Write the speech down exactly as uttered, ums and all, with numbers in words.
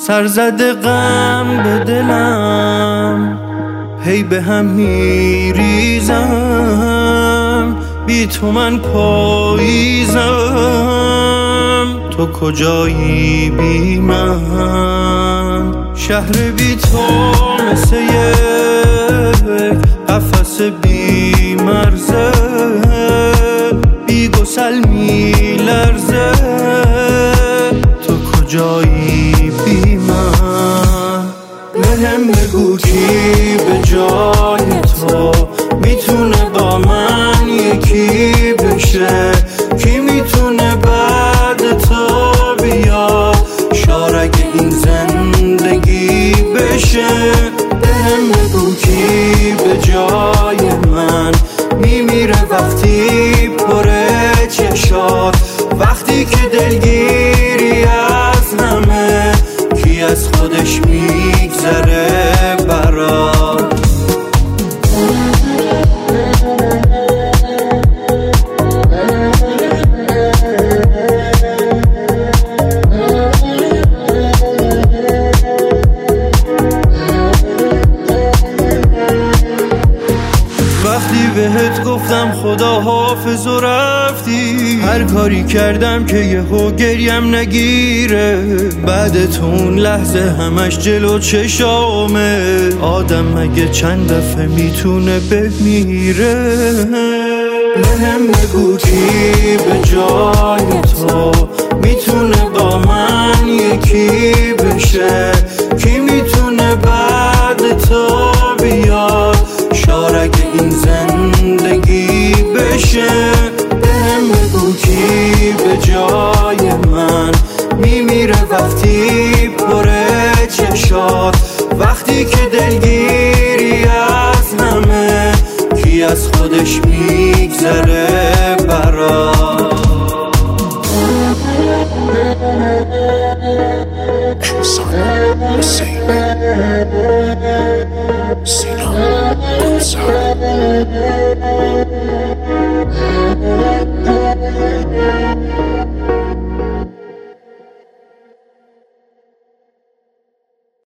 سرزده غم به دلم هی به هم میریزم، بی تو من پاییزم، تو کجایی بی من؟ شهر بی تو مثل یک قفس بی مرزه، بی گسل می لرزه، تو کجایی بی من؟ بهم بگو کی به جای تو میتونه با من یکی بشه، کی میتونه بعد تو بیا شارگ این زندگی بشه. بهم بگو کی به جای من میمیره وقتی پره چشات، وقتی که دلگیری از همه، کی از خودش میگذره برات؟ وقتی بهت گفتم خدا حافظ و رفتی، هر کاری کردم که یهو گریم نگیره، بعد تو اون لحظه همش جلو چشامه، آدم مگه چند دفعه میتونه بمیره؟ بهم بگو کی به جای تو میتونه با من یکی بشه، کی میتونه بعد تو بیاد شارگ این زندگی بشه. بهم بگو کی به جای من میمیره وقتی پره چشات، وقتی که دلگیری از همه، کی از خودش میگذره برات؟ Sina, Sina,